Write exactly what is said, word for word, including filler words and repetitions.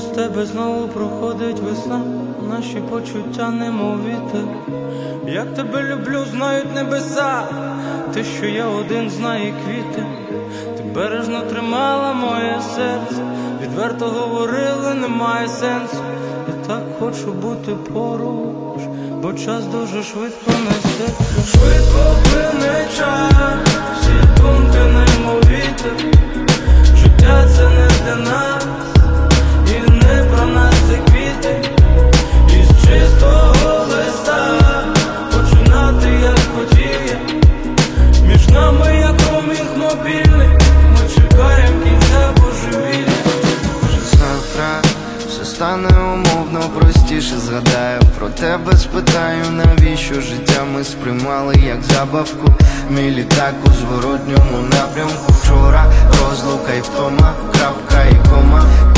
тебе знову проходить весна, наші почуття немов вітер. Як тебе люблю, знають небеса, ти, що я один знає квіти. Ти бережно тримала моє серце, відверто говорила, немає сенсу. Я так хочу бути поруч, бо час дуже швидко несе. Швидко плине час, всі думки немов вітер. Життя це не для нас, і не про нас це квіти. Із чистого листа починати як хотів я. Між нами як проміг мобільний, ми чекаємо кінця божевілля. Може завтра все стане умовно простіше. Згадаю про тебе, спитаю, навіщо життя ми сприймали як забавку. Мій літак у зворотньому напрямку. Вчора розлука і втома, крапка і кома.